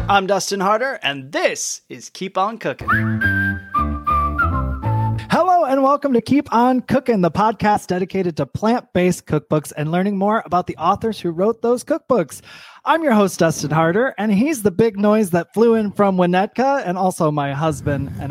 I'm Dustin Harder, and this is Keep On Cooking. Hello, and welcome to Keep On Cooking, the podcast dedicated to plant-based cookbooks and learning more about the authors who wrote those cookbooks. I'm your host, Dustin Harder, and he's the big noise that flew in from Winnetka, and also my husband and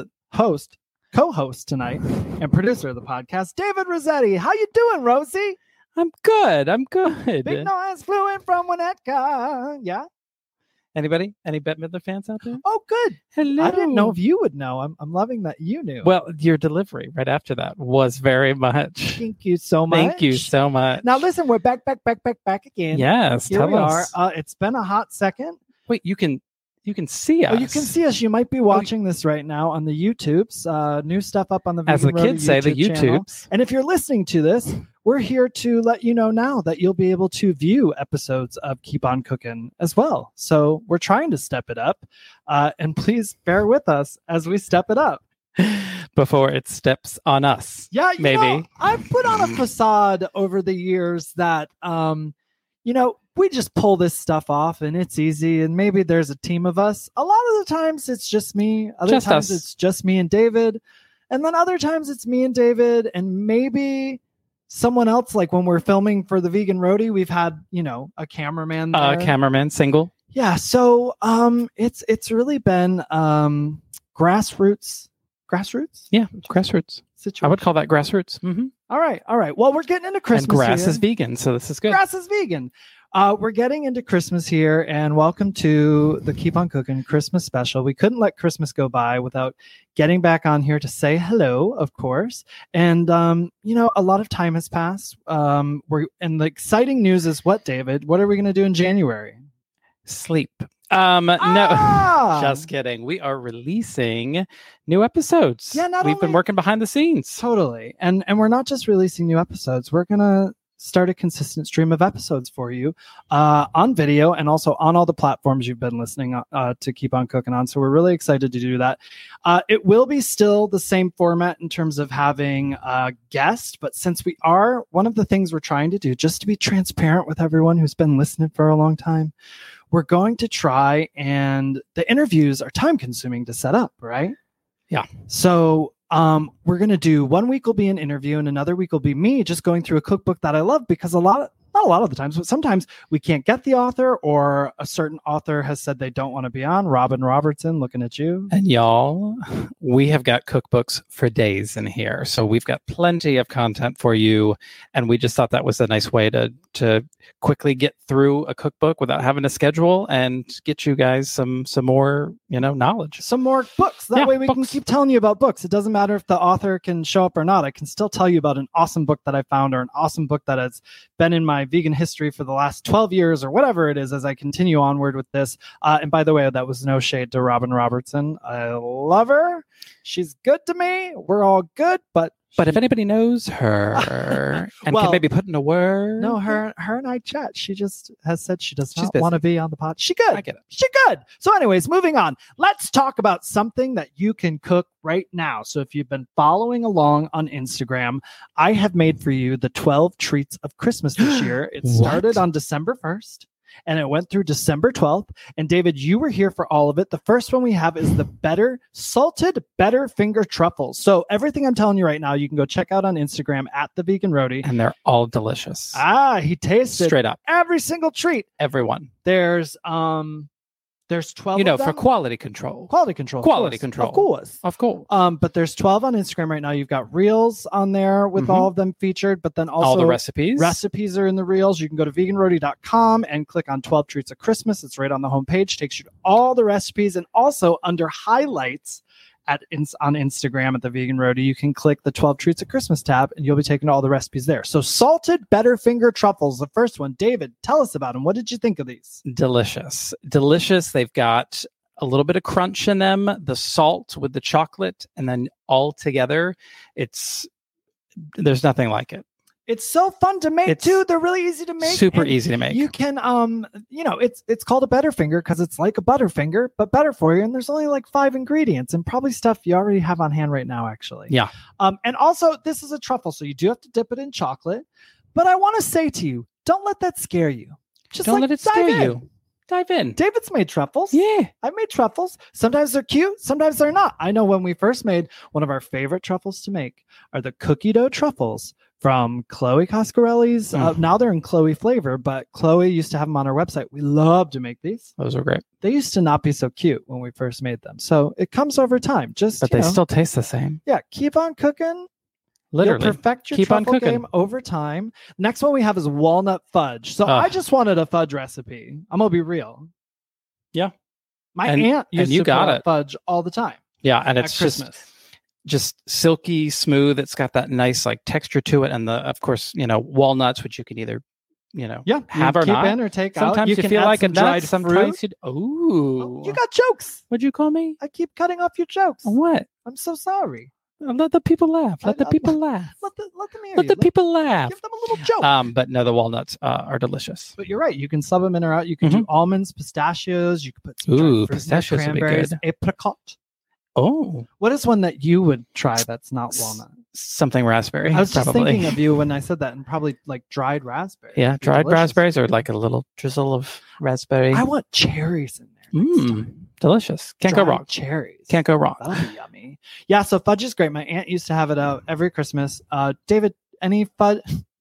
co-host tonight, and producer of the podcast, David Rossetti. How you doing, Rosie? I'm good. Big noise flew in from Winnetka. Yeah? Anybody? Any Bette Midler fans out there? Oh, good. Hello. I didn't know if you would know. I'm loving that you knew. Well, your delivery right after that was very much. Thank you so much. Thank you so much. Now, listen, we're back again. Yes, Here tell we us. are. It's been a hot second. Wait, you can see us. Oh, you can see us. You might be watching this right now on the YouTubes. New stuff up on the As the Vegan Roadie kids say, the YouTube channel. YouTubes. And if you're listening to this, we're here to let you know now that you'll be able to view episodes of Keep On Cooking as well. So we're trying to step it up. And please bear with us as we step it up. Before it steps on us. Yeah, maybe. I've put on a facade over the years that, we just pull this stuff off and it's easy. And maybe there's a team of us. A lot of the times it's just me. Other times it's just me and David. And then other times it's me and David and maybe someone else. Like when we're filming for the Vegan Roadie, we've had, a cameraman there. Cameraman single. Yeah. So it's really been grassroots. Yeah, grassroots. Situation. I would call that grassroots. Mm-hmm. All right. Well, we're getting into Christmas. And grass here. is vegan, so this is good. Grass is vegan. We're getting into Christmas here, and welcome to the Keep On Cooking Christmas special. We couldn't let Christmas go by without getting back on here to say hello, of course. And, a lot of time has passed. And the exciting news is what, David? What are we going to do in January? Sleep. No, just kidding. We are releasing new episodes. Yeah, we've been working behind the scenes. Totally. And we're not just releasing new episodes. We're going to start a consistent stream of episodes for you on video and also on all the platforms you've been listening to Keep On Cooking on. So we're really excited to do that. It will be still the same format in terms of having a guest, but since one of the things we're trying to do, just to be transparent with everyone who's been listening for a long time, we're going to try, and the interviews are time consuming to set up, right? Yeah. So we're going to do 1 week will be an interview and another week will be me just going through a cookbook that I love, because not a lot of the times, but sometimes we can't get the author, or a certain author has said they don't want to be on. Robin Robertson, looking at you. And y'all, we have got cookbooks for days in here. So we've got plenty of content for you. And we just thought that was a nice way to quickly get through a cookbook without having to schedule and get you guys some more, knowledge. Some more books. That way we can keep telling you about books. It doesn't matter if the author can show up or not. I can still tell you about an awesome book that I found, or an awesome book that has been in my vegan history for the last 12 years or whatever it is, as I continue onward with this. And by the way, that was no shade to Robin Robertson. I love her. She's good to me. We're all good, but if anybody knows her and can maybe put in a word. No, her and I chat. She just has said she does not want to be on the pod. She good. I get it. She good. So anyways, moving on. Let's talk about something that you can cook right now. So if you've been following along on Instagram, I have made for you the 12 treats of Christmas this year. It started on December 1st. And it went through December 12th. And David, you were here for all of it. The first one we have is the salted Butterfinger truffles. So everything I'm telling you right now, you can go check out on Instagram at the Vegan Roadie. And they're all delicious. He tasted straight up every single treat. Everyone. There's 12 of them. For quality control. Of course. But there's 12 on Instagram right now. You've got reels on there with all of them featured, but then also all the recipes. Recipes are in the reels. You can go to veganroadie.com and click on 12 Treats of Christmas. It's right on the homepage. Takes you to all the recipes, and also under highlights on Instagram at the Vegan Roadie, you can click the 12 Treats of Christmas tab and you'll be taken to all the recipes there. So salted Butterfinger truffles, the first one. David, tell us about them. What did you think of these? Delicious. They've got a little bit of crunch in them, the salt with the chocolate, and then all together, there's nothing like it. It's so fun to make too. They're really easy to make. Super easy to make. You can, it's called a Butterfinger because it's like a Butterfinger, but better for you. And there's only like 5 ingredients and probably stuff you already have on hand right now, actually. Yeah. And also this is a truffle, so you do have to dip it in chocolate. But I want to say to you, don't let that scare you. Don't let it scare you. Dive in. David's made truffles. Yeah. I've made truffles. Sometimes they're cute. Sometimes they're not. I know when we first made one of our favorite truffles to make are the cookie dough truffles from Chloe Coscarelli's. Now they're in Chloe flavor, but Chloe used to have them on our website. We love to make these. Those are great. They used to not be so cute when we first made them. So it comes over time. But they still taste the same. Yeah. Keep on cooking. Literally. You'll perfect your Keep on truffle cooking. game over time. Next one we have is walnut fudge. So I just wanted a fudge recipe. I'm going to be real. Yeah. My aunt used to got put out it. fudge all the time. Yeah, and at it's Christmas. just silky smooth. It's got that nice like texture to it, and of course, walnuts, which you can either, have or keep not. in or take Sometimes out. you can feel add like a some nut. dried Sometimes fruit. you. You got jokes. What'd you call me? I keep cutting off your jokes. What? I'm so sorry. Let the people laugh. Let the people laugh. Let them hear Let you. the people laugh. Give them a little joke. But no, the walnuts are delicious. But you're right. You can sub them in or out. You can do almonds, pistachios. You can put some dried fruit, pistachios would be cranberries, good. apricot. Oh, What is one that you would try that's not walnut? something raspberry. I was just probably. thinking of you when I said that, and probably like dried raspberries. Yeah, It'd be dried delicious. raspberries or like a little drizzle of raspberry. I want cherries in there. next time. Delicious. Can't go Dried wrong. Cherries. Can't go wrong. That'll be yummy. Yeah, so fudge is great. My aunt used to have it out every Christmas. David, any fudge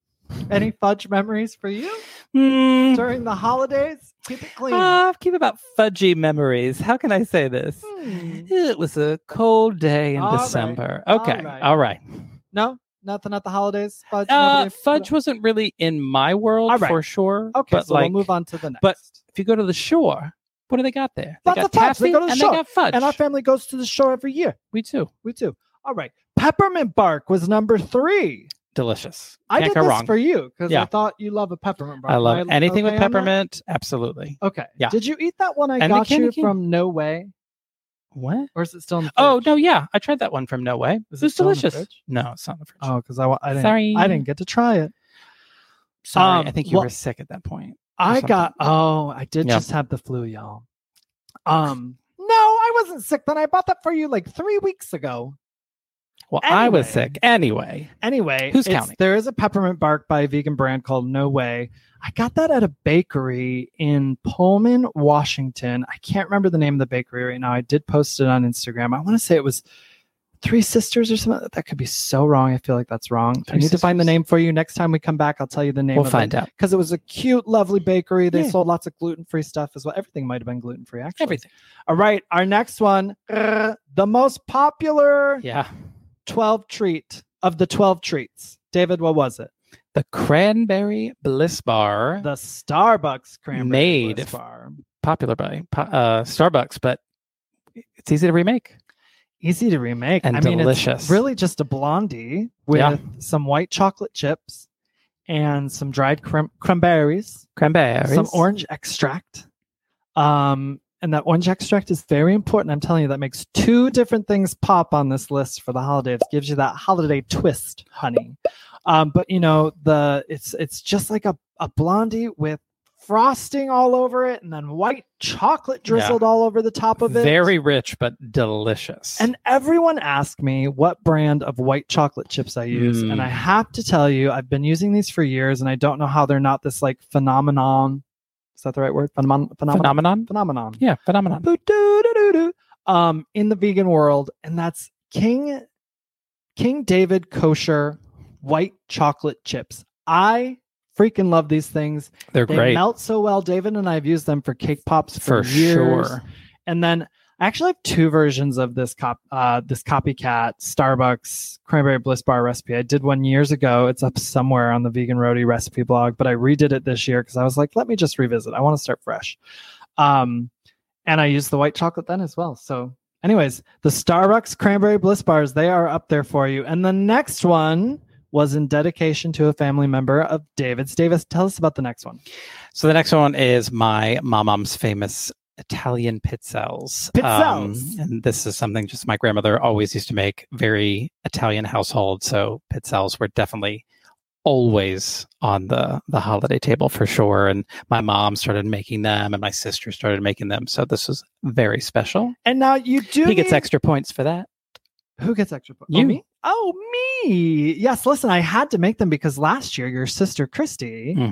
memories for you during the holidays? Keep it clean. Keep about fudgy memories. How can I say this? It was a cold day in All right. December. All Okay. right. All right. No, nothing at the holidays. Fudge. Nobody- Fudge wasn't really in my world All right. for sure. Okay, but so we'll move on to the next. But if you go to the shore, what do they got there? They Lots got of fudge. They taffy go to the and shore. they got fudge. And our family goes to the shore every year. We too. We too. All right. Peppermint bark was number 3. Delicious. I Can't did go this wrong. for you because I Yeah. thought you love a peppermint bark. I love Am anything with okay on that? peppermint. Absolutely. Okay. Yeah. Did you eat that one I And the got you candy cane. from No Way? What? Or is it still in the Oh fridge? no, yeah, I tried that one from No Way. Is It was still in the delicious. fridge? No, it's not in the fridge. Oh, because I didn't. Sorry. I didn't get to try it. Sorry, I think you well, were sick at that point. I something. got. Oh, I did Yeah. just have the flu, y'all. No, I wasn't sick then. I bought that for you like 3 weeks ago. Well, I was Anyway. sick anyway. Anyway, Who's counting? There is a peppermint bark by a vegan brand called No Way. I got that at a bakery in Pullman, Washington. I can't remember the name of the bakery right now. I did post it on Instagram. I want to say it was Three Sisters or something. That could be so wrong. I feel like that's wrong. I Three need to find the Sisters. name for you. Next time we come back, I'll tell you the name We'll of find it. out. Because it was a cute, lovely bakery. They Yeah. sold lots of gluten-free stuff as well. Everything might have been gluten-free, actually. Everything. All right. Our next one, the most popular Yeah. 12 treat of the 12 treats. David, what was it? The cranberry bliss bar, The Starbucks cranberry Made Bliss bar. popular by Starbucks, but it's easy to remake. Easy to remake. And I mean, delicious. it's really just a blondie with Yeah. some white chocolate chips and some dried cranberries, Cranberries. some orange extract. And that orange extract is very important. I'm telling you, that makes 2 different things pop on this list for the holidays. Gives you that holiday twist, honey. But it's just like a blondie with frosting all over it, and then white chocolate drizzled all over the top of it. Very rich, but delicious. And everyone asked me what brand of white chocolate chips I use, and I have to tell you, I've been using these for years, and I don't know how they're not this like phenomenon. Is that the right word? Phenomenon? Phenomenon. Yeah, phenomenon. In the vegan world, and that's King David kosher white chocolate chips. I freaking love these things. They're They great. melt so well. David and I have used them for cake pops For years. sure. And then I actually have 2 versions of this copycat Starbucks cranberry bliss bar recipe. I did one years ago. It's up somewhere on the Vegan Roadie recipe blog, but I redid it this year because I was like, let me just revisit. I want to start fresh. And I used the white chocolate then as well. So anyways, the Starbucks cranberry bliss bars, they are up there for you. And the next one was in dedication to a family member of David's. David, tell us about the next one. So the next one is my mom's famous Italian pizzelles. Pizzelles. And this is something just my grandmother always used to make. Very Italian household. So pizzelles were definitely always on the holiday table for sure. And my mom started making them and my sister started making them. So this was very special. And now you do. He gets extra points for that. Who gets extra points? You. Oh, me? Oh, me. Yes, listen, I had to make them because last year your sister Christy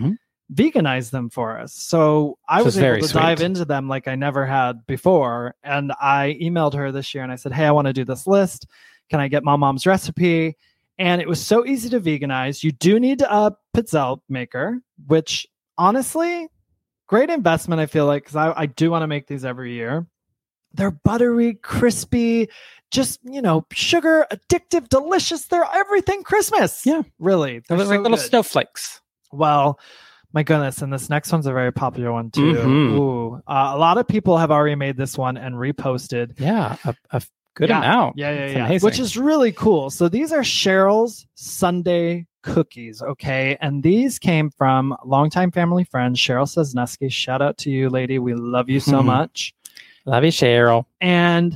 veganize them for us. So I Which was is very able to sweet. dive into them like I never had before. And I emailed her this year and I said, hey, I want to do this list. Can I get my mom's recipe? And it was so easy to veganize. You do need a pizzelle maker, which honestly, great investment, I feel like, because I do want to make these every year. They're buttery, crispy, just, sugar, addictive, delicious. They're everything Christmas. Yeah. Really. They're like so little good. snowflakes. Well, my goodness. And this next one's a very popular one too. Mhm. Ooh. A lot of people have already made this one and reposted. Yeah, a good amount. Yeah. It's amazing. Which is really cool. So these are Cheryl's Sunday cookies. Okay. And these came from longtime family friend, Cheryl Sosneski. Shout out to you, lady. We love you so much. Love you, Cheryl. And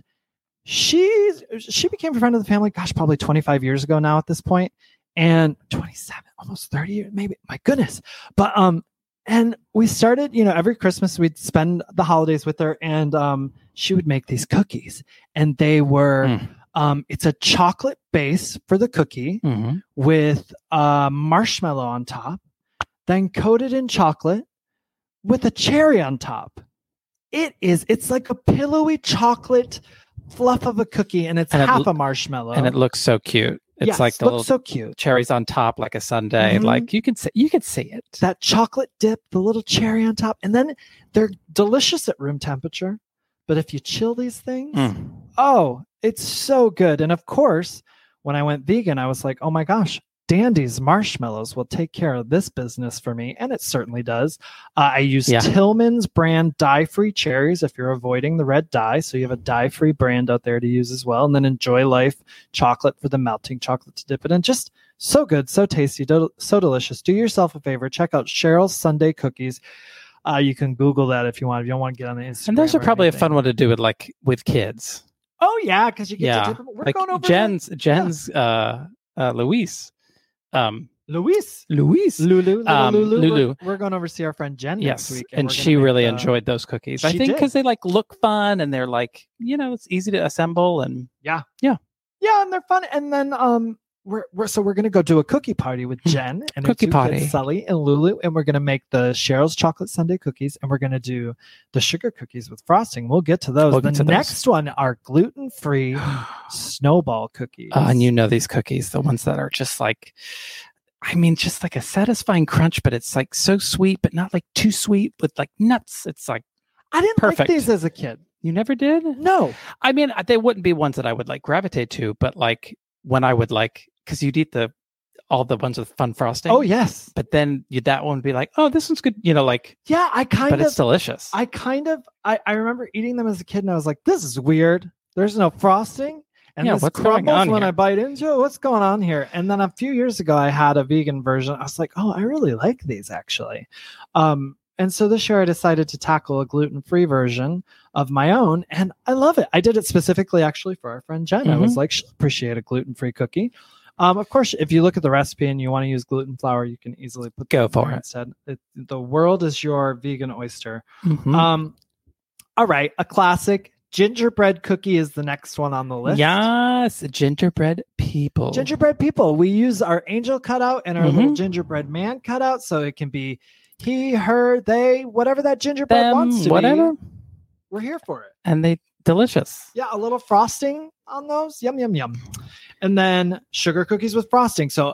she became a friend of the family, gosh, probably 25 years ago now at this point. And 27, almost 30 years, maybe. My goodness. But and we started, every Christmas we'd spend the holidays with her, and she would make these cookies. And they were it's a chocolate base for the cookie with marshmallow on top, then coated in chocolate with a cherry on top. It's like a pillowy chocolate fluff of a cookie, and it's half a marshmallow. And it looks so cute. It's like the little so cute cherries on top, like a sundae. Like you could see it. That chocolate dip, the little cherry on top, and then they're delicious at room temperature. But if you chill these things, it's so good. And of course, when I went vegan, I was like, oh my gosh, Dandy's marshmallows will take care of this business for me. And it certainly does. I use Tillman's brand dye-free cherries if you're avoiding the red dye. So you have a dye-free brand out there to use as well. And then Enjoy Life chocolate for the melting chocolate to dip it in. Just so good, so tasty, so delicious. Do yourself a favor. Check out Cheryl's Sunday Cookies. You can Google that if you want. If you don't want to get on the Instagram. And those are probably a fun one to do with kids. Oh, yeah, because you get to dip them. We're like going over Jen's Luis. Lulu. We're going over to see our friend Jen next week. And she really enjoyed those cookies. I think because they look fun and they're it's easy to assemble and yeah, and they're fun. And then we're going to go do a cookie party with Jen and cookie party, kids, Sully and Lulu, and we're going to make the Cheryl's chocolate sundae cookies, and we're going to do the sugar cookies with frosting. We'll get to those. The next one are gluten-free snowball cookies. And these cookies, the ones that are just just like a satisfying crunch, but it's like so sweet, but not like too sweet with like nuts. It's like I didn't like these as a kid. You never did? No. I mean, they wouldn't be ones that I would gravitate to, but when I would because you'd eat all the ones with fun frosting. Oh yes. But then that one would be like, oh, this one's good. Yeah, but it's delicious. I remember eating them as a kid, and I was like, this is weird. There's no frosting. And this crumbles when I bite into it. What's going on here? And then a few years ago, I had a vegan version. I was like, oh, I really like these actually. And so this year I decided to tackle a gluten-free version of my own, and I love it. I did it specifically actually for our friend Jen. I was like, she'll appreciate a gluten-free cookie. Of course, if you look at the recipe and you want to use gluten flour, you can easily go for it. Instead. The world is your vegan oyster. All right, a classic. Gingerbread cookie is the next one on the list. Yes, gingerbread people. Gingerbread people. We use our angel cutout and our little gingerbread man cutout, so it can be he, her, they, whatever that gingerbread wants to be. We're here for it. And they delicious. Yeah, a little frosting on those. Yum, yum, yum. And then sugar cookies with frosting. So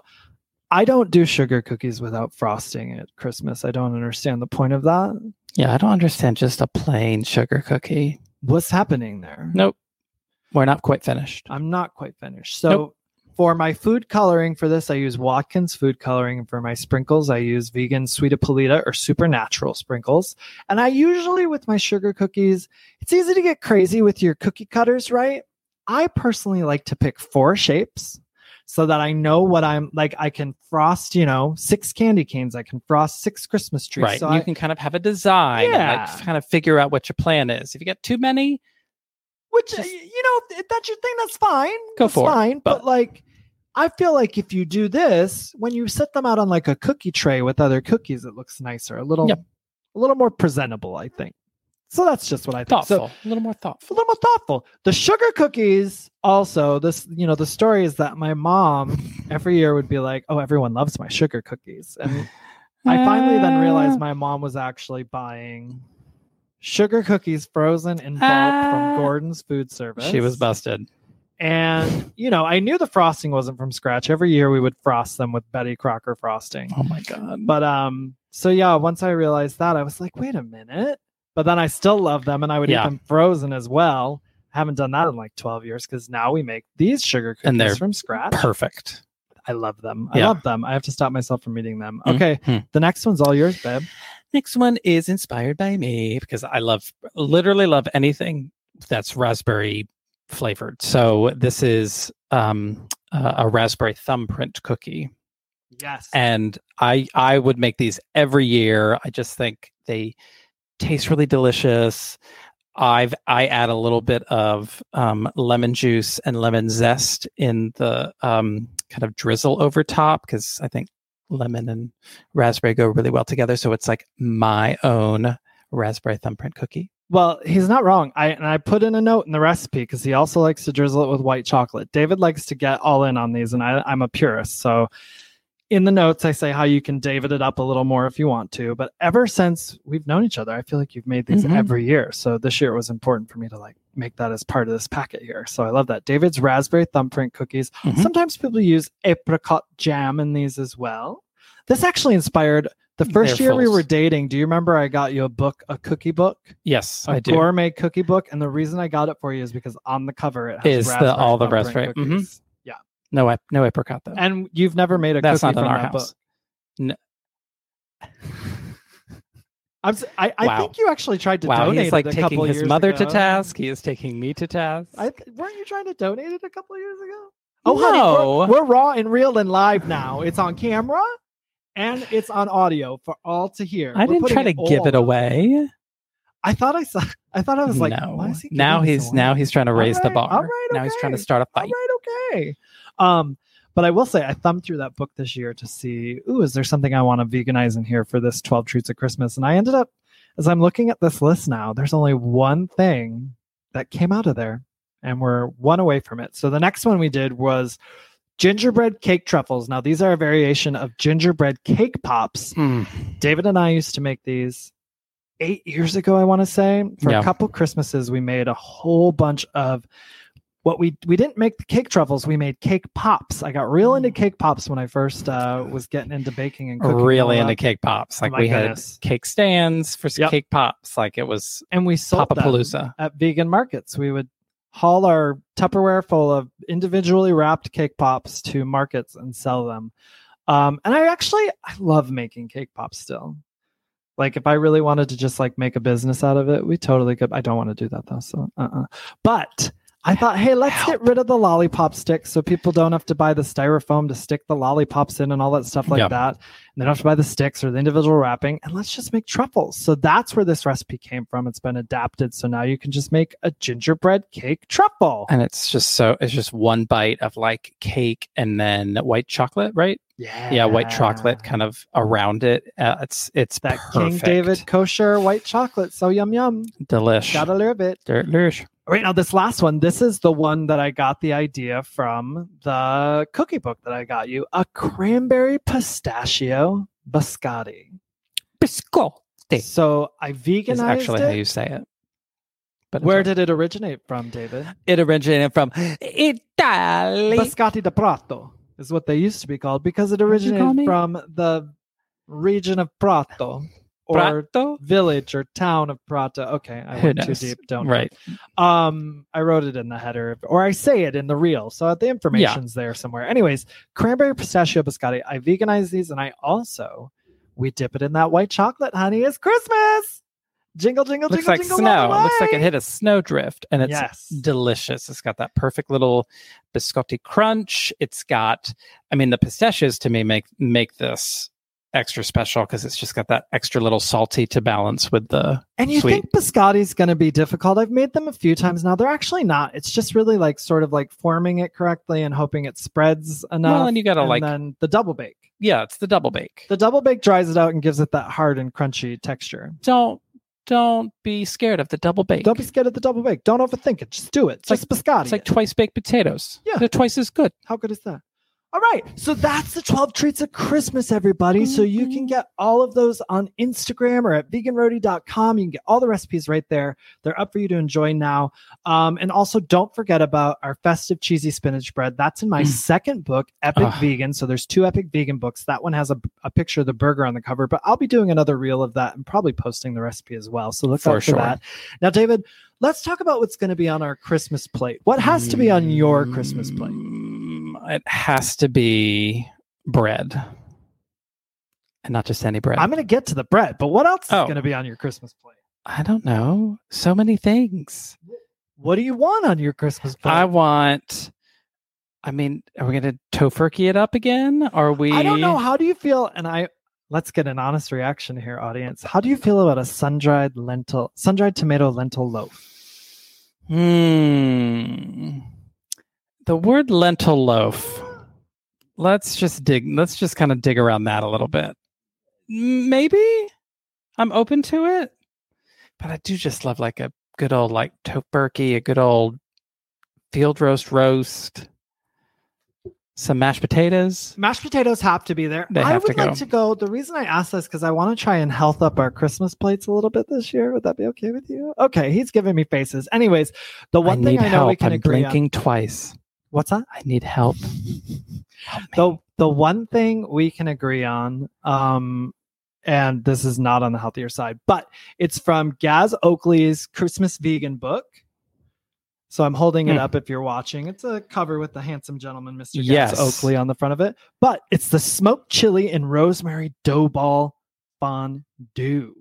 I don't do sugar cookies without frosting at Christmas. I don't understand the point of that. Yeah, I don't understand just a plain sugar cookie. What's happening there? Nope. We're not quite finished. I'm not quite finished. So for my food coloring for this, I use Watkins food coloring. And for my sprinkles, I use vegan Sweet Apolita or Supernatural sprinkles. And I usually, with my sugar cookies, it's easy to get crazy with your cookie cutters, right? I personally like to pick 4 shapes so that I know what I'm like. I can frost, 6 candy canes. I can frost 6 Christmas trees. Right. So you can kind of have a design and kind of figure out what your plan is. If you get too many, which, if that's your thing, that's fine. Go for it. But I feel like if you do this, when you set them out on a cookie tray with other cookies, it looks nicer, a little more presentable, I think. So that's just what I think. Thoughtful. A little more thoughtful. The sugar cookies also, the story is that my mom every year would be like, oh, everyone loves my sugar cookies. And I finally then realized my mom was actually buying sugar cookies frozen in bulk from Gordon's Food Service. She was busted. And, I knew the frosting wasn't from scratch. Every year we would frost them with Betty Crocker frosting. Oh my God. But, so yeah, once I realized that, I was like, wait a minute. But then I still love them, and I would eat them frozen as well. I haven't done that in like 12 years because now we make these sugar cookies and they're from scratch. Perfect. I love them. I love them. I have to stop myself from eating them. Okay. Mm-hmm. The next one's all yours, babe. Next one is inspired by me because I literally love anything that's raspberry flavored. So this is a raspberry thumbprint cookie. Yes. And I would make these every year. I just think they taste really delicious. I add a little bit of lemon juice and lemon zest in the kind of drizzle over top because I think lemon and raspberry go really well together. So it's like my own raspberry thumbprint cookie. Well, he's not wrong. I put in a note in the recipe because he also likes to drizzle it with white chocolate. David likes to get all in on these, and I'm a purist. So in the notes, I say how you can David it up a little more if you want to. But ever since we've known each other, I feel like you've made these every year. So this year it was important for me to like make that as part of this packet here. So I love that. David's raspberry thumbprint cookies. Sometimes people use apricot jam in these as well. This actually inspired the first year we were dating. Do you remember I got you a cookie book? Yes, I do. Gourmet cookie book. And the reason I got it for you is because on the cover it has all the raspberry cookies. Yeah. No apricot though. And you've never made a cookie from that book. No. I think you actually tried to donate he's like it a couple taking his years mother ago. to task. He is taking me to task. Weren't you trying to donate it a couple of years ago? Oh, no. Honey, we're raw and real and live now. It's on camera and it's on audio for all to hear. I didn't try to give it away. I thought I was like, no. Why is he now he's trying to raise the bar. All right, now he's trying to start a fight. All right, okay. But I will say I thumbed through that book this year to see, is there something I want to veganize in here for this 12 Treats of Christmas? And I ended up, as I'm looking at this list now, there's only one thing that came out of there, and we're one away from it. So the next one we did was gingerbread cake truffles. Now, these are a variation of gingerbread cake pops. David and I used to make these 8 years ago, I want to say. For a couple Christmases, we made a whole bunch of what we didn't make the cake truffles, we made cake pops. I got real into cake pops when I first was getting into baking and cooking. Really into cake pops. Like we had cake stands for cake pops. Like it was, and we sold them at vegan markets. We would haul our Tupperware full of individually wrapped cake pops to markets and sell them. And I love making cake pops still. Like if I really wanted to just like make a business out of it, we totally could. I don't want to do that though. So, but I thought, hey, let's get rid of the lollipop sticks so people don't have to buy the styrofoam to stick the lollipops in and all that stuff like that. And they don't have to buy the sticks or the individual wrapping. And let's just make truffles. So that's where this recipe came from. It's been adapted. So now you can just make a gingerbread cake truffle. And it's just one bite of like cake and then white chocolate, right? Yeah, white chocolate kind of around it. It's that perfect. King David kosher white chocolate. So yum yum. Delish. Gotta love it. Delish. Right now, this last one, this is the one that I got the idea from the cookie book that I got you. A cranberry pistachio biscotti. Biscotti. So I veganized is actually it. How you say it. But where did it originate from, David? It originated from Italy. Biscotti de Prato is what they used to be called because it originated from the region of Prato. Or village or town of Prato. Okay, I went too deep. Don't right. I wrote it in the header, or I say it in the reel, so the information's there somewhere. Anyways, cranberry pistachio biscotti. I veganize these, and we dip it in that white chocolate. Honey, it's Christmas. Jingle, jingle, looks jingle, like jingle. Snow. Looks like it hit a snowdrift, and it's delicious. It's got that perfect little biscotti crunch. It's got, the pistachios to me make this extra special because it's just got that extra little salty to balance with the and you sweet. Think biscotti's going to be difficult. I've made them a few times now. They're actually not. It's just really like sort of like forming it correctly and hoping it spreads enough. Well, and you gotta then the double bake. Yeah, it's the double bake. The double bake dries it out and gives it that hard and crunchy texture. Don't be scared of the double bake. Don't be scared of the double bake. Don't overthink it. Just do it. It's just biscotti. It's like twice baked potatoes. Yeah, they're twice as good. How good is that? All right. So that's the 12 treats of Christmas, everybody. So you can get all of those on Instagram or at veganroadie.com. You can get all the recipes right there. They're up for you to enjoy now. And also don't forget about our festive cheesy spinach bread. That's in my second book, Epic Vegan. So there's 2 Epic Vegan books. That one has a picture of the burger on the cover, but I'll be doing another reel of that and probably posting the recipe as well. So look out for that. Now, David, let's talk about what's going to be on our Christmas plate. What has to be on your Christmas plate? It has to be bread. And not just any bread. I'm going to get to the bread, but what else is going to be on your Christmas plate? I don't know. So many things. What do you want on your Christmas plate? Are we going to tofurkey it up again? Are we? I don't know. How do you feel? And let's get an honest reaction here, audience. How do you feel about a sun-dried tomato lentil loaf? The word lentil loaf. Let's just kind of dig around that a little bit. Maybe I'm open to it, but I do just love like a good old like tofurkey, a good old field roast, some mashed potatoes. Mashed potatoes have to be there. I would like to go. The reason I asked this because I want to try and health up our Christmas plates a little bit this year. Would that be okay with you? Okay, he's giving me faces. Anyways, the one thing I know we can agree on. I'm blinking twice. What's that? I need help. The one thing we can agree on, and this is not on the healthier side, but it's from Gaz Oakley's Christmas Vegan book. So I'm holding it up if you're watching. It's a cover with the handsome gentleman, Mr. Gaz Oakley, on the front of it. But it's the smoked chili and rosemary dough ball fondue.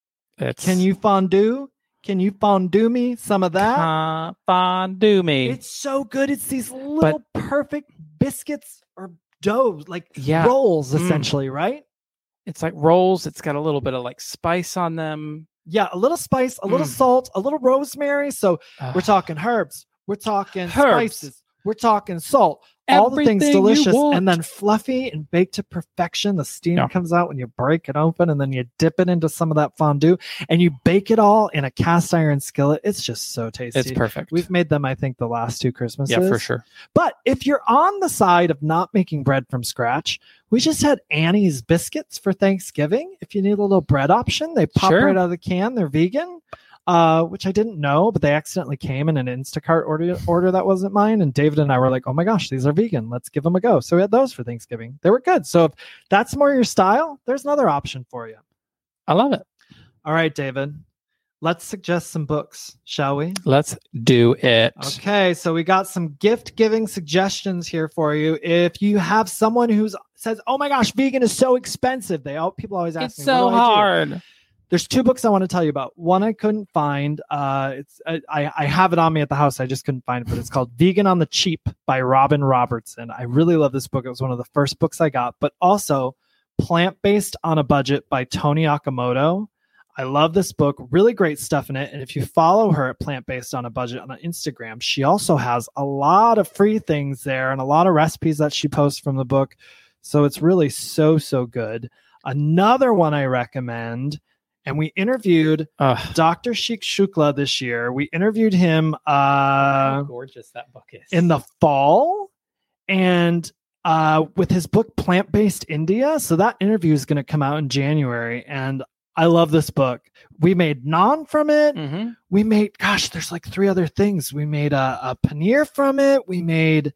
Can you fondue? Can you fondue me some of that? Fondue me. It's so good. It's these little perfect biscuits or doughs, like rolls, essentially, right? It's like rolls. It's got a little bit of like spice on them. Yeah, a little spice, a little salt, a little rosemary. So we're talking herbs. We're talking spices. We're talking salt. All the things delicious and then fluffy and baked to perfection. The steam comes out when you break it open and then you dip it into some of that fondue and you bake it all in a cast iron skillet. It's just so tasty. It's perfect. We've made them, I think, the last 2 Christmases. Yeah, for sure. But if you're on the side of not making bread from scratch, we just had Annie's biscuits for Thanksgiving. If you need a little bread option, they pop right out of the can. They're vegan. Which I didn't know, but they accidentally came in an Instacart order that wasn't mine. And David and I were like, oh my gosh, these are vegan. Let's give them a go. So we had those for Thanksgiving. They were good. So if that's more your style, there's another option for you. I love it. All right, David, let's suggest some books, shall we? Let's do it. Okay. So we got some gift giving suggestions here for you. If you have someone who says, oh my gosh, vegan is so expensive. People always ask me, it's so hard. There's 2 books I want to tell you about. One I couldn't find. I have it on me at the house. I just couldn't find it, but it's called Vegan on the Cheap by Robin Robertson. I really love this book. It was one of the first books I got, but also Plant-Based on a Budget by Toni Okamoto. I love this book. Really great stuff in it. And if you follow her at Plant-Based on a Budget on Instagram, she also has a lot of free things there and a lot of recipes that she posts from the book. So it's really so good. Another one I recommend. And we interviewed Dr. Sheikh Shukla this year. We interviewed him how gorgeous that book is. In the fall. And with his book, Plant-Based India. So that interview is going to come out in January. And I love this book. We made naan from it. Mm-hmm. We made, there's like 3 other things. We made a paneer from it. We made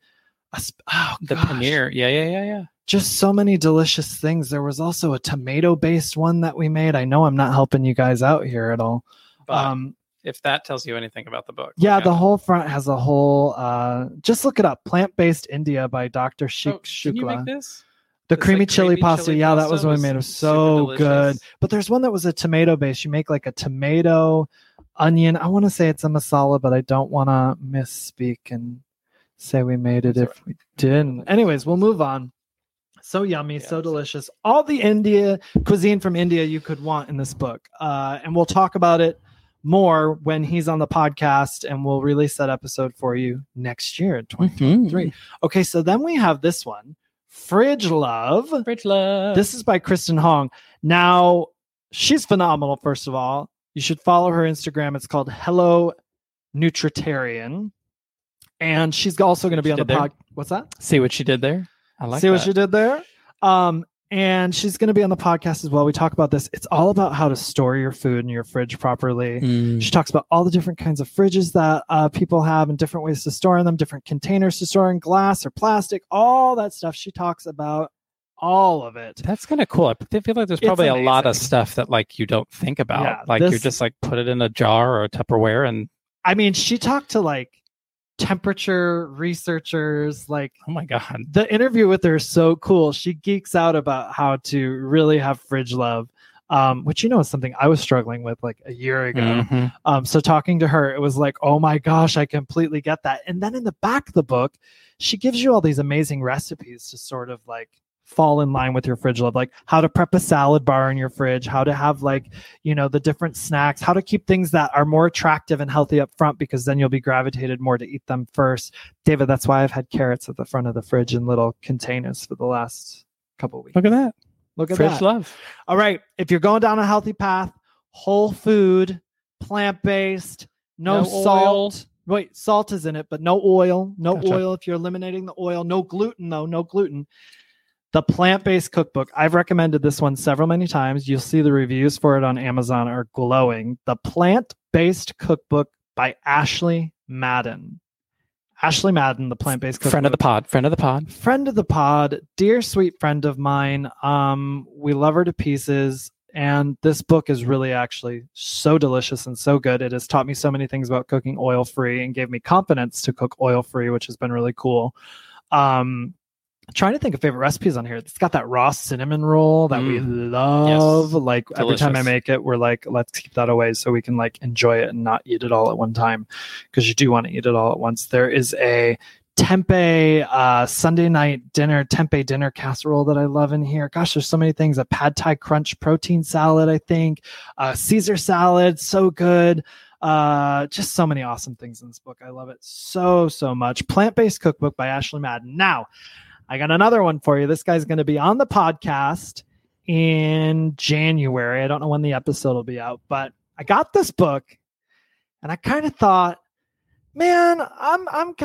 the paneer. Yeah. Just so many delicious things. There was also a tomato-based one that we made. I know I'm not helping you guys out here at all. But if that tells you anything about the book. Yeah, the whole front has a whole, just look it up. Plant-Based India by Dr. Sheikh Shukla. Can you make this? The creamy chili pasta. Yeah, that was what we made. It was so good. But there's one that was a tomato-based. You make like a tomato, onion. I want to say it's a masala, but I don't want to misspeak and say we made it if we didn't. Anyways, we'll move on. So yummy, so delicious. All the India cuisine from India you could want in this book. And we'll talk about it more when he's on the podcast, and we'll release that episode for you next year in 2023. Okay, so then we have this one, Fridge Love. Fridge Love. This is by Kristen Hong. Now, she's phenomenal, first of all. You should follow her Instagram. It's called Hello Nutritarian. And she's also going to be on the podcast. What's that? See what she did there? I like See what that. she did there? And she's going to be on the podcast as well. We talk about this. It's all about how to store your food in your fridge properly. She talks about all the different kinds of fridges that people have and different ways to store in them, different containers to store in, glass or plastic, all that stuff. She talks about all of it. That's kind of cool. I feel like there's probably a lot of stuff that like you don't think about. Yeah, like you're just like put it in a jar or a Tupperware. And I mean, she talked to like temperature researchers. Like, oh my God, the interview with her is so cool. She geeks out about how to really have fridge love, which, you know, is something I was struggling with like a year ago. So talking to her, it was like, oh my gosh, I completely get that. And then in the back of the book, she gives you all these amazing recipes to sort of like fall in line with your fridge love, like how to prep a salad bar in your fridge, how to have like, you know, the different snacks, how to keep things that are more attractive and healthy up front, because then you'll be gravitated more to eat them first. David, that's why I've had carrots at the front of the fridge in little containers for the last couple of weeks. Look at that. Look at fridge that. love. All right. If you're going down a healthy path, whole food, plant-based, no salt. Wait, salt is in it, but no oil. No oil if you're eliminating the oil. No gluten, though. No gluten. The Plant-Based Cookbook. I've recommended this one many times. You'll see the reviews for it on Amazon are glowing. The Plant-Based Cookbook by Ashley Madden. Ashley Madden, the Plant-Based Cookbook. Friend of the pod. Friend of the pod. Dear sweet friend of mine. We love her to pieces. And this book is really actually so delicious and so good. It has taught me so many things about cooking oil-free and gave me confidence to cook oil-free, which has been really cool. Trying to think of favorite recipes on here. It's got that raw cinnamon roll that we love. Yes. Like delicious. Every time I make it, we're like, let's keep that away so we can like enjoy it and not eat it all at one time, because you do want to eat it all at once. There is a tempeh Sunday night dinner, tempeh dinner casserole that I love in here. Gosh, there's so many things. A pad thai crunch protein salad, I think. Caesar salad, so good. Just so many awesome things in this book. I love it so much. Plant-Based Cookbook by Ashley Madden. Now, I got another one for you. This guy's going to be on the podcast in January. I don't know when the episode will be out, but I got this book and I kind of thought, man, I'm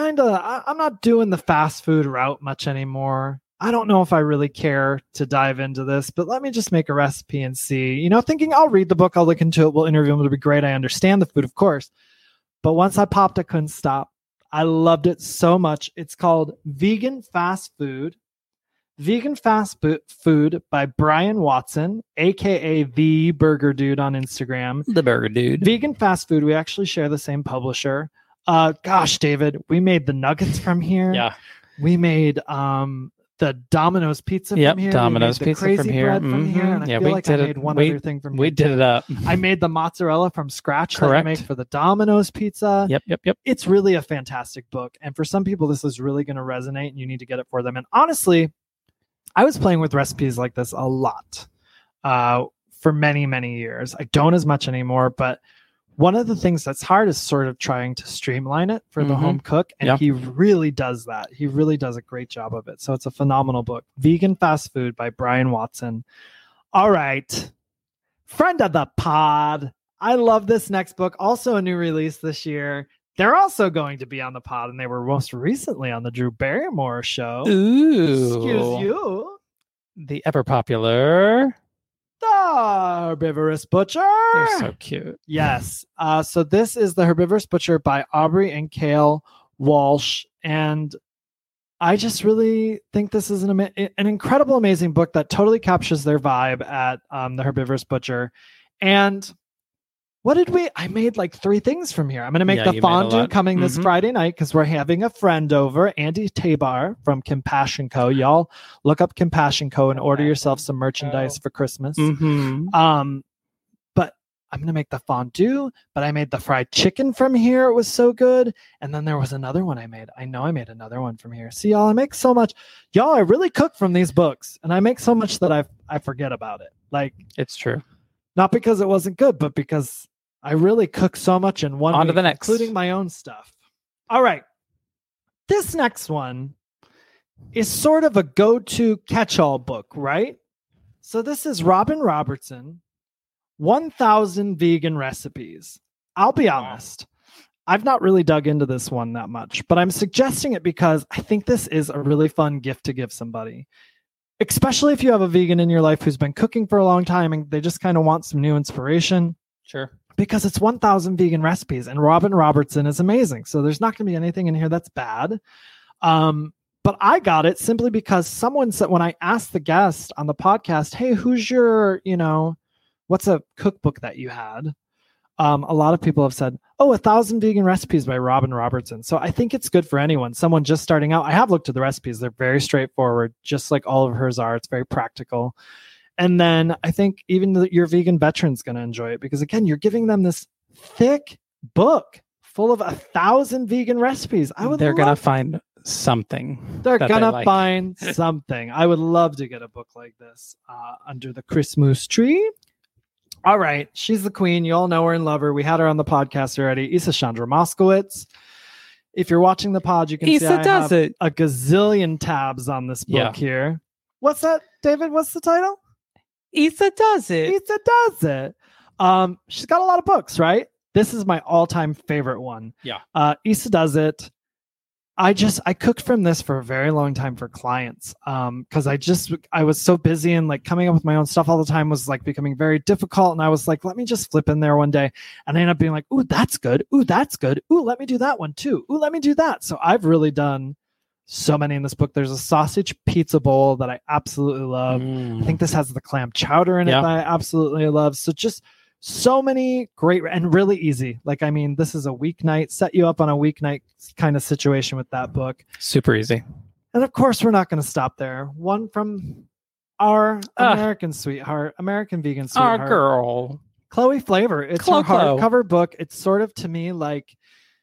not doing the fast food route much anymore. I don't know if I really care to dive into this, but let me just make a recipe and see, you know, thinking I'll read the book, I'll look into it, we'll interview him, it'll be great. I understand the food, of course. But once I popped, I couldn't stop. I loved it so much. It's called Vegan Fast Food. Vegan Fast Food by Brian Watson, aka The Burger Dude on Instagram. The Burger Dude. Vegan Fast Food. We actually share the same publisher. Gosh, David, we made the nuggets from here. Yeah. We made the Domino's pizza from here. Domino's pizza crazy from here. Bread from here. And I feel like I made one other thing from here. We did it up. I made the mozzarella from scratch. Correct. That I make for the Domino's pizza. Yep. It's really a fantastic book. And for some people, this is really going to resonate and you need to get it for them. And honestly, I was playing with recipes like this a lot for many, many years. I don't as much anymore, but one of the things that's hard is sort of trying to streamline it for the home cook. And he really does that. He really does a great job of it. So it's a phenomenal book. Vegan Fast Food by Brian Watson. All right. Friend of the pod. I love this next book. Also a new release this year. They're also going to be on the pod, and they were most recently on the Drew Barrymore show. Ooh. Excuse you. The ever popular The Herbivorous Butcher. They're so cute. Yes. So this is The Herbivorous Butcher by Aubrey and Cale Walsh. And I just really think this is an incredible, amazing book that totally captures their vibe at The Herbivorous Butcher. And I made like 3 things from here. I'm going to make the fondue coming this Friday night because we're having a friend over, Andy Tabar from Compassion Co. Y'all look up Compassion Co. and order yourself some merchandise for Christmas. But I'm going to make the fondue, but I made the fried chicken from here. It was so good. And then there was another one I made. I know I made another one from here. See, y'all, I make so much. Y'all, I really cook from these books, and I make so much that I forget about it. Like, it's true. Not because it wasn't good, but because I really cook so much in one week, to the next, including my own stuff. All right. This next one is sort of a go-to catch-all book, right? So this is Robin Robertson, 1,000 Vegan Recipes. I'll be honest. I've not really dug into this one that much, but I'm suggesting it because I think this is a really fun gift to give somebody, especially if you have a vegan in your life who's been cooking for a long time and they just kind of want some new inspiration. Sure. Because it's 1,000 vegan recipes and Robin Robertson is amazing. So there's not going to be anything in here that's bad. But I got it simply because someone said, when I asked the guest on the podcast, hey, who's your, what's a cookbook that you had? A lot of people have said, 1,000 Vegan Recipes by Robin Robertson. So I think it's good for anyone, someone just starting out. I have looked at the recipes. They're very straightforward, just like all of hers are. It's very practical. And then I think even your vegan veteran's going to enjoy it because, again, you're giving them this thick book full of 1,000 vegan recipes. They're going to find something. They're going to find something. I would love to get a book like this under the Christmas tree. All right. She's the queen. You all know her and love her. We had her on the podcast already. Issa Chandra Moskowitz. If you're watching the pod, you can see I have a gazillion tabs on this book here. What's that, David? What's the title? Issa Does It. Issa Does It. She's got a lot of books, right? This is my all-time favorite one. Yeah. Issa Does It. I cooked from this for a very long time for clients because I was so busy and like coming up with my own stuff all the time was like becoming very difficult. And I was like, let me just flip in there one day. And I ended up being like, ooh, that's good. Ooh, that's good. Ooh, let me do that one too. Ooh, let me do that. So I've really done so many in this book. There's a sausage pizza bowl that I absolutely love. I think this has the clam chowder in it that I absolutely love. So just so many great and really easy. Like, I mean, this is a weeknight, set you up on a weeknight kind of situation with that book. Super easy. And of course, we're not going to stop there. One from our American sweetheart, American vegan sweetheart. Our girl. Chloe Flavor. It's her hardcover book. It's sort of, to me, like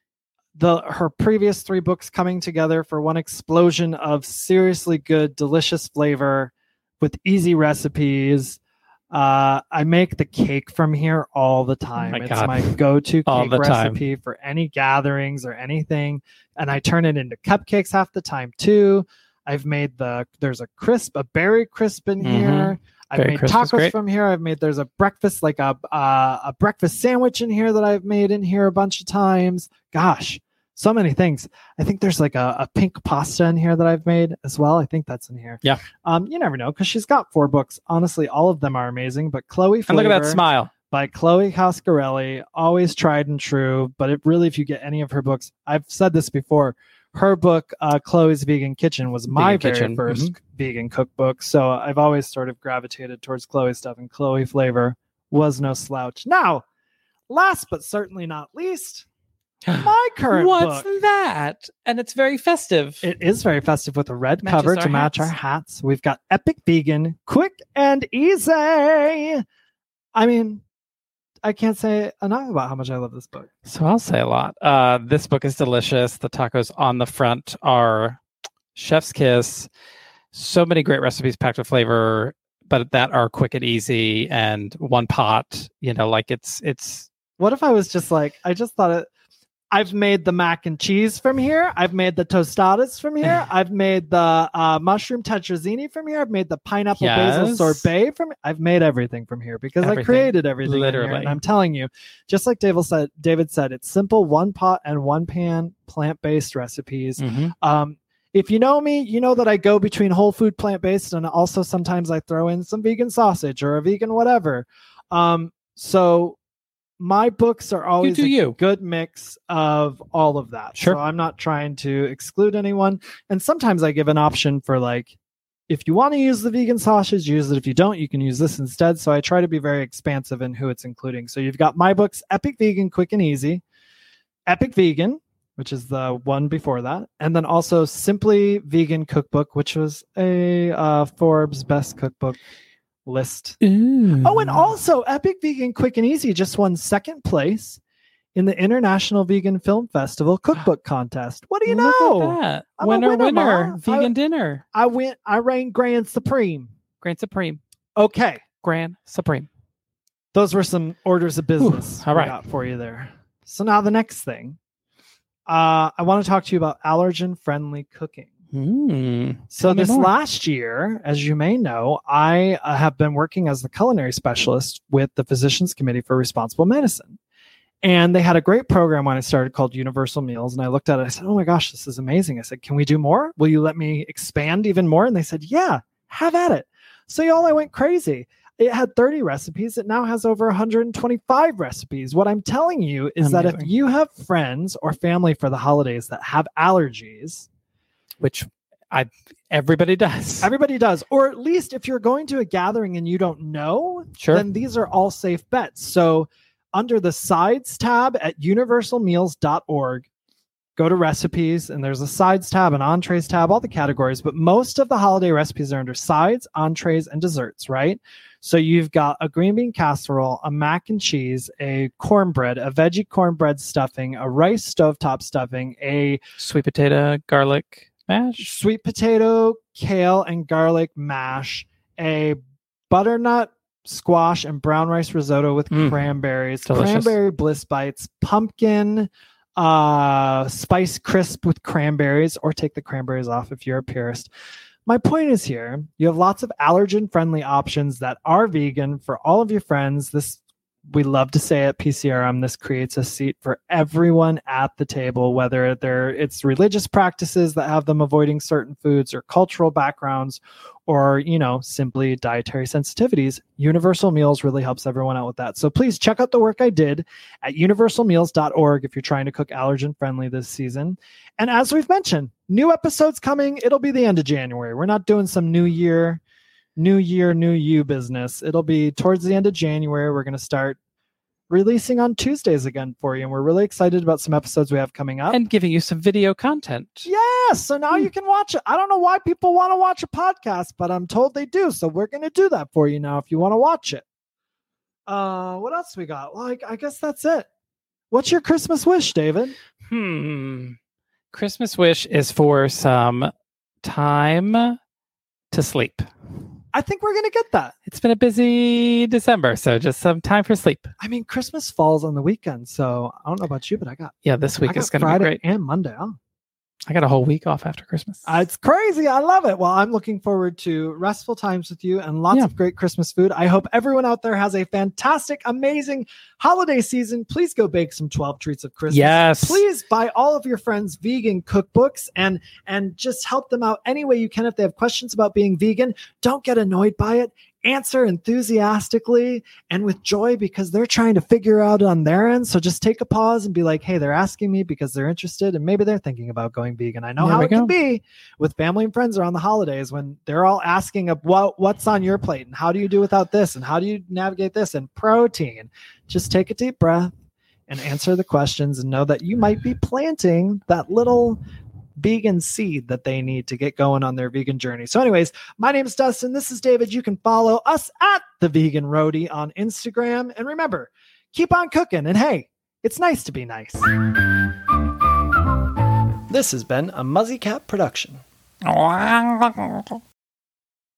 her previous 3 books coming together for one explosion of seriously good, delicious flavor with easy recipes. I make the cake from here all the time. It's my go-to cake recipe for any gatherings or anything. And I turn it into cupcakes half the time too. I've made there's a berry crisp in here. I've made tacos from here. There's a breakfast, like a breakfast sandwich in here that I've made in here a bunch of times. Gosh, so many things. I think there's like a pink pasta in here that I've made as well. I think that's in here. Yeah. You never know because she's got 4 books. Honestly, all of them are amazing. But Chloe Flavor, and look at that smile by Chloe Coscarelli, always tried and true. But it really, if you get any of her books, I've said this before. Her book, Chloe's Vegan Kitchen, was my very first vegan cookbook. So I've always sort of gravitated towards Chloe stuff, and Chloe Flavor was no slouch. Now, last but certainly not least, my current What's book. that? And it's very festive. It is very festive with a red cover to match our hats. We've got Epic Vegan, quick and easy. I mean, I can't say enough about how much I love this book. So I'll say a lot. This book is delicious. The tacos on the front are chef's kiss. So many great recipes packed with flavor, but that are quick and easy and one pot. Like it's. What if I was just like, I just thought it. I've made the mac and cheese from here. I've made the tostadas from here. I've made the mushroom tetrazzini from here. I've made the pineapple basil sorbet from. I've made everything from here because I created everything. Literally, and I'm telling you, just like David said, it's simple, one pot and one pan, plant-based recipes. If you know me, you know that I go between whole food, plant-based, and also sometimes I throw in some vegan sausage or a vegan whatever. So. My books are always a good mix of all of that. Sure. So I'm not trying to exclude anyone. And sometimes I give an option for like, if you want to use the vegan sausage, use it. If you don't, you can use this instead. So I try to be very expansive in who it's including. So you've got my books, Epic Vegan, Quick and Easy, Epic Vegan, which is the one before that. And then also Simply Vegan Cookbook, which was a Forbes Best Cookbook list. Ooh. Oh, and also Epic Vegan Quick and Easy just won 2nd place in the International Vegan Film Festival Cookbook Contest. What do you know? Look at that. I'm a winner. Vegan dinner. I reigned Grand Supreme. Grand Supreme. Okay. Grand Supreme. Those were some orders of business all right. got for you there. So now the next thing. I want to talk to you about allergen-friendly cooking. So this last year, as you may know, I have been working as the culinary specialist with the Physicians Committee for Responsible Medicine. And they had a great program when I started called Universal Meals. And I looked at it. I said, oh my gosh, this is amazing. I said, can we do more? Will you let me expand even more? And they said, yeah, have at it. So y'all, I went crazy. It had 30 recipes. It now has over 125 recipes. What I'm telling you is that if you have friends or family for the holidays that have allergies, which everybody does. Everybody does. Or at least if you're going to a gathering and you don't know, then these are all safe bets. So under the sides tab at universalmeals.org, go to recipes, and there's a sides tab, an entrees tab, all the categories. But most of the holiday recipes are under sides, entrees, and desserts, right? So you've got a green bean casserole, a mac and cheese, a cornbread, a veggie cornbread stuffing, a rice stovetop stuffing, a sweet potato garlic mash, sweet potato, kale, and garlic mash, a butternut squash and brown rice risotto with cranberries, delicious. Cranberry bliss bites, pumpkin spice crisp with cranberries, or take the cranberries off if you're a purist. My point is here, you have lots of allergen-friendly options that are vegan for all of your friends. We love to say at PCRM, this creates a seat for everyone at the table, whether it's religious practices that have them avoiding certain foods or cultural backgrounds or, simply dietary sensitivities. Universal Meals really helps everyone out with that. So please check out the work I did at universalmeals.org if you're trying to cook allergen friendly this season. And as we've mentioned, new episodes coming. It'll be the end of January. We're not doing some new year, new you business. It'll be towards the end of January. We're going to start releasing on Tuesdays again for you. And we're really excited about some episodes we have coming up. And giving you some video content. Yes. So now you can watch it. I don't know why people want to watch a podcast, but I'm told they do. So we're going to do that for you now if you want to watch it. What else we got? Well, I guess that's it. What's your Christmas wish, David? Christmas wish is for some time to sleep. I think we're going to get that. It's been a busy December, so just some time for sleep. I mean, Christmas falls on the weekend, so I don't know about you, but this week is going to be great. And Monday. Oh. I got a whole week off after Christmas. It's crazy. I love it. Well, I'm looking forward to restful times with you and lots of great Christmas food. I hope everyone out there has a fantastic, amazing holiday season. Please go bake some 12 treats of Christmas. Yes. Please buy all of your friends vegan cookbooks and just help them out any way you can. If they have questions about being vegan, don't get annoyed by it. Answer enthusiastically and with joy because they're trying to figure out on their end. So just take a pause and be like, hey, they're asking me because they're interested and maybe they're thinking about going vegan. I know how it can be with family and friends around the holidays when they're all asking what's on your plate and how do you do without this and how do you navigate this and protein. Just take a deep breath and answer the questions and know that you might be planting that little vegan seed that they need to get going on their vegan journey. So anyways, my name is Dustin. This is David. You can follow us at The Vegan Roadie on Instagram. And remember, keep on cooking. And hey, it's nice to be nice. This has been a Muzzy Cat production.